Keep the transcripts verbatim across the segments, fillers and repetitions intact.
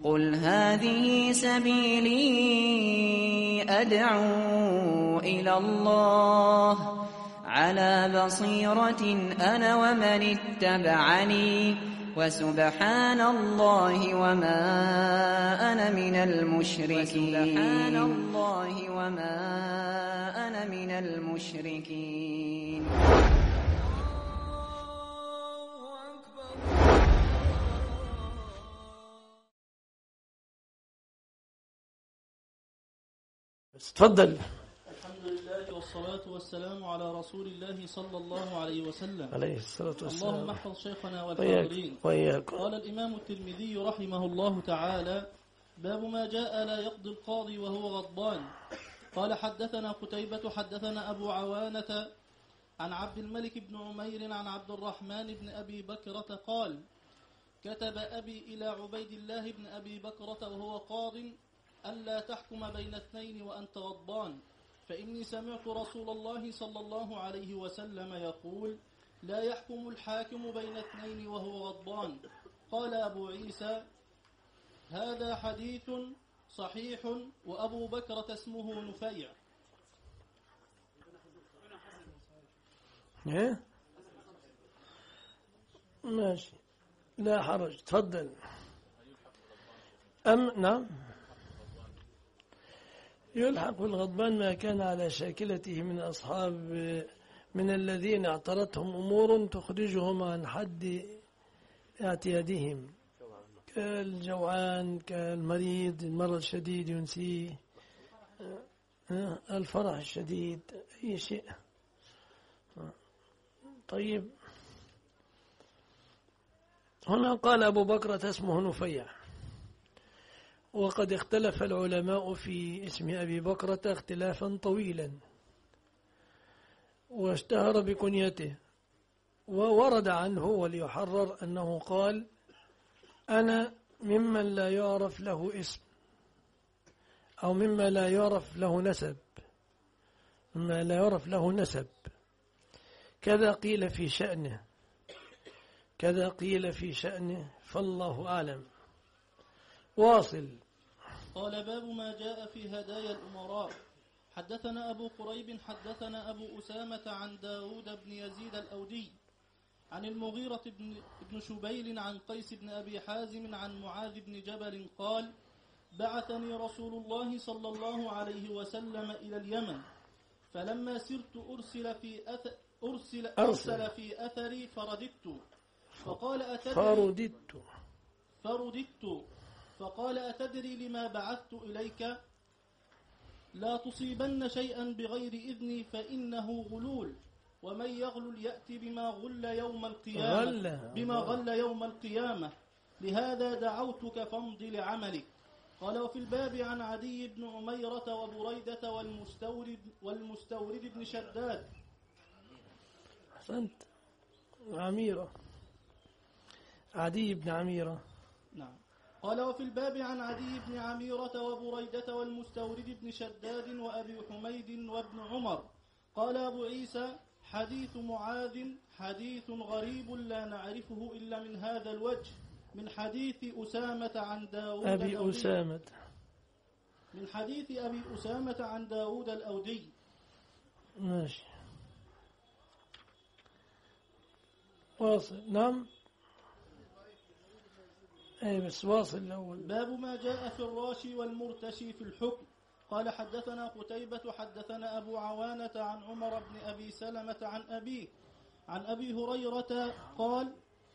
قل هذه سبيلي أدعو إلى الله على بصيرة أنا ومن اتبعني وسبحان الله وما أنا من المشركين سبحان الله وما أنا من المشركين. تفضل. الحمد لله والصلاة والسلام على رسول الله صلى الله عليه وسلم عليه الصلاة والسلام. اللهم احفظ شيخنا والحاضرين. وإياكم. قال الإمام الترمذي رحمه الله تعالى: باب ما جاء لا يقضي القاضي وهو غضبان. قال حدثنا قتيبة حدثنا أبو عوانة عن عبد الملك بن عمير عن عبد الرحمن بن أبي بكرة قال: كتب أبي إلى عبيد الله بن أبي بكرة وهو قاض ألا تحكم بين اثنين وأنت غضبان، فإني سمعت رسول الله صلى الله عليه وسلم يقول: لا يحكم الحاكم بين اثنين وهو غضبان. قال أبو عيسى: هذا حديث صحيح، وأبو بكرة اسمه نفيع. ايه ماشي، لا حرج. تفضل. أم نعم، يلحق بالغضبان ما كان على شاكلته من أصحاب من الذين اعترتهم أمور تخرجهم عن حد اعتيادهم، كالجوعان، كالمريض، المرض الشديد ينسيه، الفرح الشديد، أي شيء. طيب، هنا قال أبو بكرة اسمه نفيع، وقد اختلف العلماء في اسم أبي بكرة اختلافا طويلا، واشتهر بكنيته، وورد عنه وليحرر أنه قال: أنا ممن لا يعرف له اسم، أو مما لا يعرف له نسب، مما لا يعرف له نسب، كذا قيل في شأنه، كذا قيل في شأنه، فالله أعلم. واصل. قال: باب ما جاء في هدايا الأمراء. حدثنا أبو قريب حدثنا أبو أسامة عن داود بن يزيد الأودي عن المغيرة بن شبيل عن قيس بن أبي حازم عن معاذ بن جبل قال: بعثني رسول الله صلى الله عليه وسلم إلى اليمن، فلما سرت أرسل في أثر أرسل, أرسل في أثري فرددت، فقال: أتدري فرددت فرددت فقال: أتدري لما بعثت إليك؟ لا تصيبن شيئا بغير إذني فإنه غلول، ومن يغلل يأتي بما غل يوم القيامة غل. بما غل يوم القيامة، لهذا دعوتك فامض لعملك. قال: وفي الباب عن عدي بن عميرة وبريدة والمستورد والمستورد بن شداد. أحسنت. عميرة، عدي بن عميرة. نعم. قال: وفي الباب عن عدي بن عميرة وبريدة والمستورد بن شداد وأبي حميد وابن عمر. قال أبو عيسى: حديث معاذ حديث غريب لا نعرفه إلا من هذا الوجه، من حديث أسامة عن داود أبي أسامة من حديث أبي أسامة عن داود الأودي. ماشي، واصل. نعم، أي بس واصل الأول. باب ما جاء في الراشي والمرتشي في الحكم. قال: حدثنا قتيبة حدثنا أبو عوانة عن عمر بن أبي سلمة عن أبيه عن أبي هريرة قال: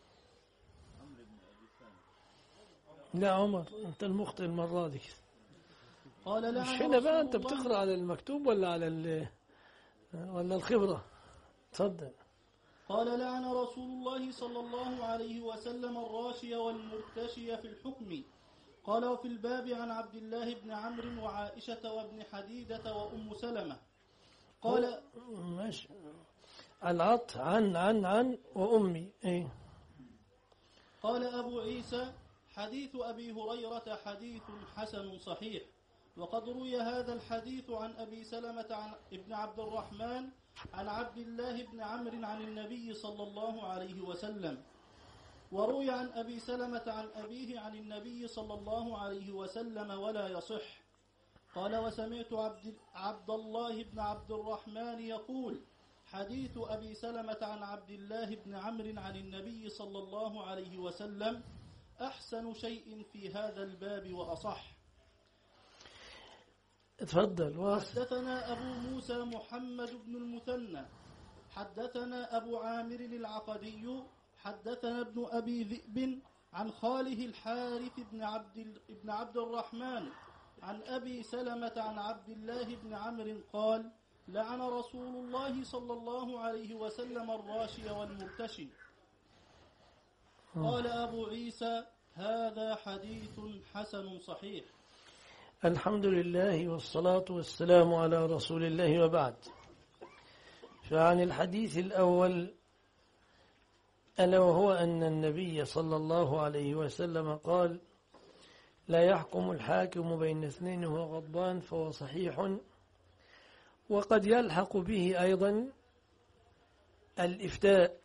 لا عمر، أنت المخطئ المرة دي. قال: مش هنا بقى، أنت بتقرأ على المكتوب ولا على ال ولا الخبرة؟ تفضل. قال: لعن رسول الله صلى الله عليه وسلم الراشي والمرتشي في الحكم. قال: وفي الباب عن عبد الله بن عمرو وعائشة وابن حديدة وأم سلمة. قال: ماشي، العط عن عن عن وأمي. إيه؟ قال أبو عيسى: حديث أبي هريرة حديث حسن صحيح، وقد روي هذا الحديث عن أبي سلمة عن ابن عبد الرحمن عن عبد الله بن عمرو عن النبي صلى الله عليه وسلم، وروي عن أبي سلمة عن أبيه عن النبي صلى الله عليه وسلم ولا يصح. قال وسمعت عبد, عبد الله بن عبد الرحمن يقول حديث أبي سلمة عن عبد الله بن عمرو عن النبي صلى الله عليه وسلم أحسن شيء في هذا الباب وأصح. تفضل. حدثنا أبو موسى محمد بن المثنى حدثنا أبو عامر العقدي حدثنا ابن أبي ذئب عن خاله الحارث بن عبد, بن عبد الرحمن عن أبي سلمة عن عبد الله بن عمرو قال لعن رسول الله صلى الله عليه وسلم الراشي والمرتشي. قال أبو عيسى هذا حديث حسن صحيح. الحمد لله والصلاة والسلام على رسول الله وبعد. فعن الحديث الأول ألا وهو أن النبي صلى الله عليه وسلم قال لا يحكم الحاكم بين اثنين وهو غضبان فهو صحيح. وقد يلحق به أيضا الإفتاء،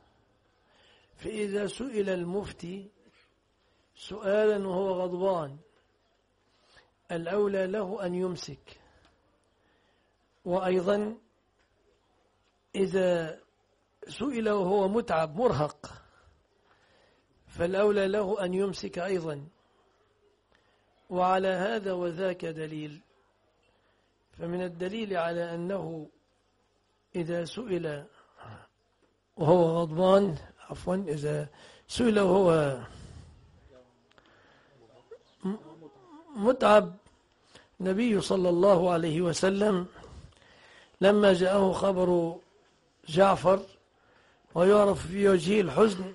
فإذا سئل المفتي سؤالا وهو غضبان الأولى له أن يمسك، وأيضا إذا سئل وهو متعب مرهق فالأولى له أن يمسك أيضا. وعلى هذا وذاك دليل. فمن الدليل على أنه إذا سئل وهو غضبان عفوا إذا سئل وهو متعب النبي صلى الله عليه وسلم لما جاءه خبر جعفر ويعرف في وجهه الحزن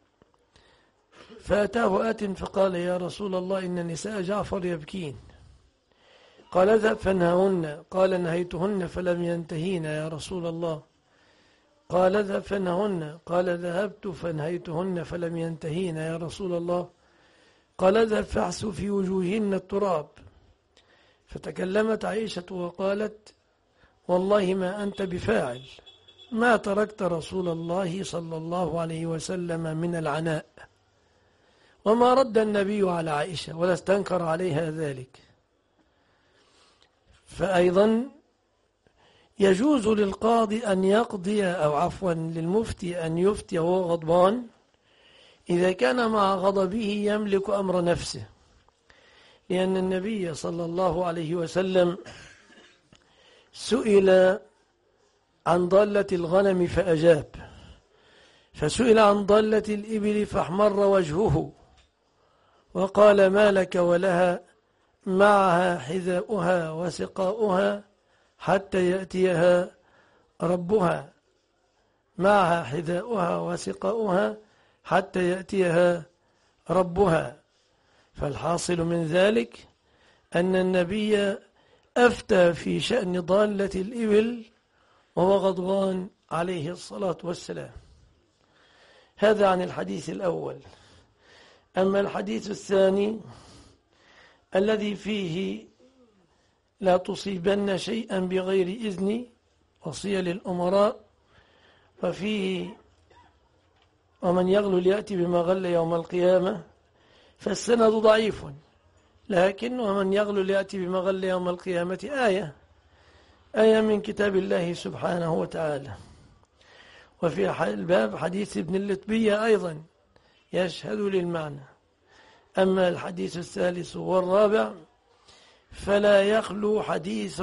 فأتاه آت فقال يا رسول الله إن نساء جعفر يبكين. قال اذهب فانههن. قال نهيتهن فلم ينتهين يا رسول الله. قال اذهب فانههن. قال ذهبت فانهيتهن فلم ينتهين يا رسول الله. قال اذهب فاحسوا في وجوههن التراب. فتكلمت عائشة وقالت والله ما أنت بفاعل، ما تركت رسول الله صلى الله عليه وسلم من العناء. وما رد النبي على عائشة ولا استنكر عليها ذلك. فأيضا يجوز للقاضي أن يقضي أو عفوا للمفتي أن يفتي وهو غضبان إذا كان مع غضبه يملك أمر نفسه، لأن النبي صلى الله عليه وسلم سئل عن ضالة الغنم فأجاب، فسئل عن ضالة الإبل فاحمر وجهه وقال ما لك ولها معها حذاؤها وسقاؤها حتى يأتيها ربها. معها حذاؤها وسقاؤها حتى يأتيها ربها. فالحاصل من ذلك أن النبي أفتى في شأن ضالة الإبل وهو غضبان عليه الصلاة والسلام. هذا عن الحديث الأول. أما الحديث الثاني الذي فيه لا تصيبن شيئا بغير إذن وصية للأمراء، وفيه ومن يغل يأتي بما غل يوم القيامة، فالسند ضعيف، لكن ومن يغل يأتي بما غل يوم القيامة آية آية من كتاب الله سبحانه وتعالى. وفي الباب حديث ابن اللتبية أيضا يشهد للمعنى. أما الحديث الثالث والرابع فلا يخلو حديث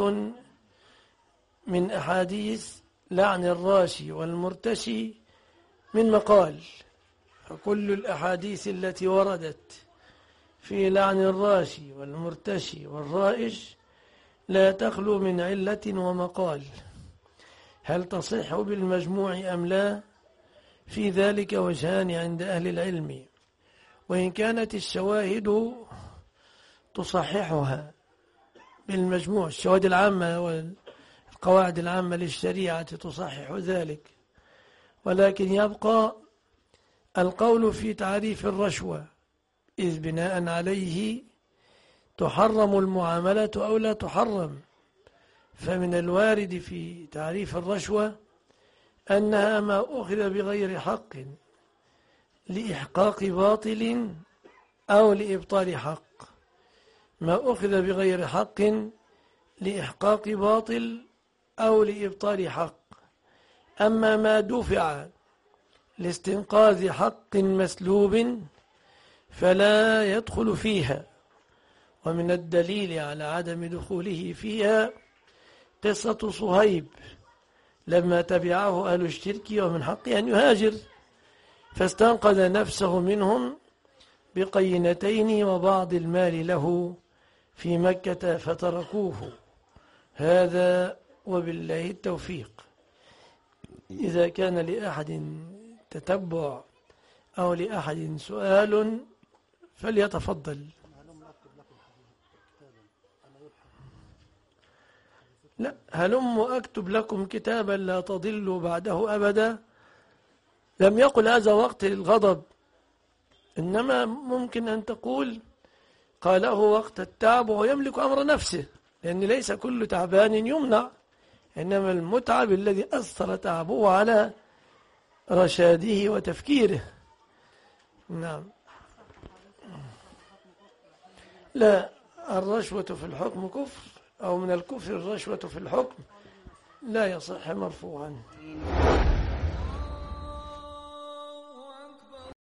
من أحاديث لعن الراشي والمرتشي من مقال. فكل الأحاديث التي وردت في لعن الراشي والمرتشي والرائش لا تخلو من علة ومقال. هل تصح بالمجموع أم لا؟ في ذلك وجهان عند أهل العلم، وإن كانت الشواهد تصححها بالمجموع، الشواهد العامة والقواعد العامة للشريعة تصحح ذلك، ولكن يبقى القول في تعريف الرشوة، إذ بناء عليه تحرم المعاملة أو لا تحرم. فمن الوارد في تعريف الرشوة أنها ما أخذ بغير حق لإحقاق باطل أو لإبطال حق. ما أخذ بغير حق لإحقاق باطل أو لإبطال حق. أما ما دفع لاستنقاذ حق مسلوب فلا يدخل فيها. ومن الدليل على عدم دخوله فيها قصة صهيب لما تبعه أهل الشرك ومن حقه أن يهاجر، فاستنقذ نفسه منهم بقينتين وبعض المال له في مكة فتركوه. هذا وبالله التوفيق. إذا كان لأحد تتبع أو لأحد سؤال فليتفضل. لا، هلم أكتب لكم كتابا لا تضلوا بعده أبدا. لم يقل هذا وقت الغضب، إنما ممكن أن تقول قاله وقت التعب وهو يملك أمر نفسه، لأن ليس كل تعبان يمنع، إنما المتعب الذي أثر تعبه على رشاده وتفكيره. نعم. لا، الرشوة في الحكم كفر، أو من الكفر الرشوة في الحكم، لا يصح مرفوعا.